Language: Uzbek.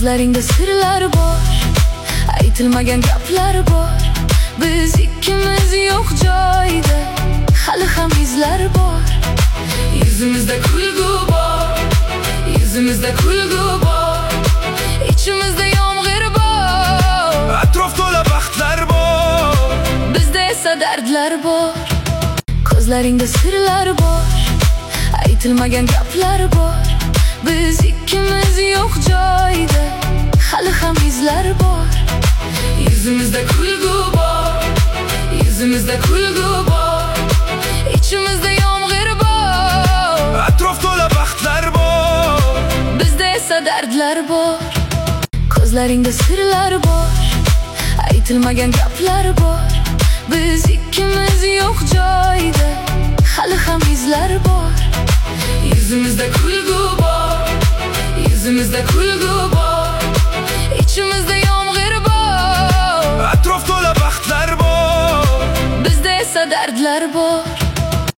Ko'zlaringda sirlar bor, aytilmagan gaplar bor. Biz ikkimiz yo'q joyda, hali ham izlar bor. Yuzimizda kulgu bor, yuzimizda kulgu bor. İçimizde yomg'ir bor, atrof to'la baxtlar bor. Bizda esa dardlar bor. Ko'zlaringda sirlar bor, aytilmagan gaplar bor. Biz ikkimiz yo'q joyda, hali ham izlar bor. Yuzimizda kulgu bor, yuzimizda kulgu bor. İçimizde yomg'ir bor, atrof to'la baxtlar bor. Bizda esa dardlar bor. Ko'zlaringda sirlar bor, aytilmagan gaplar bor. Biz ikkimiz yo'q joyda, hali ham izlar bor. Yuzimizda kulgu bor, yuzimizda kulgu bor. İçimizde yomg'ir bor, atrof to'la baxtlar bor. Bizda esa dardlar bor.